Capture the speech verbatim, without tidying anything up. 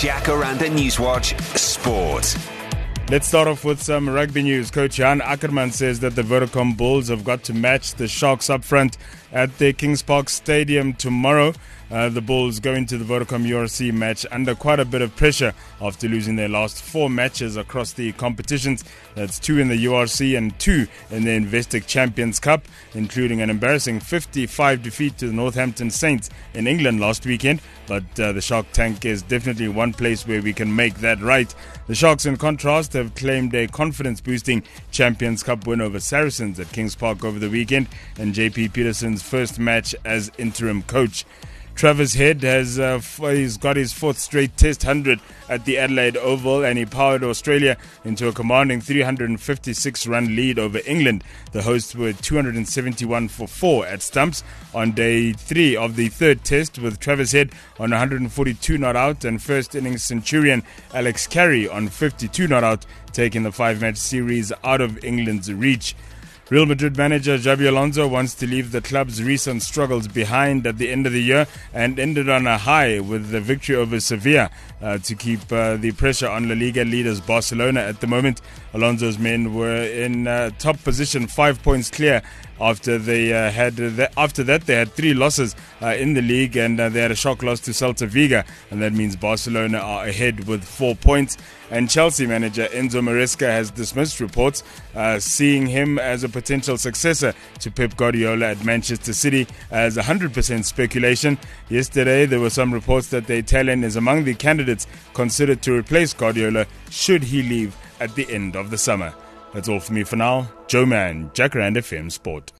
Jacaranda Newswatch Sport. Let's start off with some rugby news. Coach Jan Ackerman says that the Vodacom Bulls have got to match the Sharks up front at their Kings Park Stadium tomorrow. Uh, the Bulls go into the Vodacom U R C match under quite a bit of pressure after losing their last four matches across the competitions. That's two in the U R C and two in the Investec Champions Cup, including an embarrassing fifty-five defeat to the Northampton Saints in England last weekend. But uh, the Shark Tank is definitely one place where we can make that right. The Sharks, in contrast, have claimed a confidence-boosting Champions Cup win over Saracens at Kings Park over the weekend, and J P Peterson's first match as interim coach. Travis Head has uh, he's got his fourth straight Test one hundred at the Adelaide Oval, and he powered Australia into a commanding three hundred fifty-six run lead over England. The hosts were two hundred seventy-one for four at stumps on day three of the third Test, with Travis Head on one hundred forty-two not out and first innings centurion Alex Carey on fifty-two not out, taking the five-match series out of England's reach. Real Madrid manager Xabi Alonso wants to leave the club's recent struggles behind at the end of the year and ended on a high with the victory over Sevilla uh, to keep uh, the pressure on La Liga leaders Barcelona at the moment. Alonso's men were in uh, top position, five points clear after they uh, had uh, after that they had three losses uh, in the league, and uh, they had a shock loss to Celta Vigo, and that means Barcelona are ahead with four points. And Chelsea manager Enzo Maresca has dismissed reports uh, seeing him as a potential successor to Pep Guardiola at Manchester City as one hundred percent speculation. Yesterday there were some reports that the Italian is among the candidates considered to replace Guardiola should he leave at the end of the summer. That's all for me for now. Joe Mann, Jacaranda F M Sport.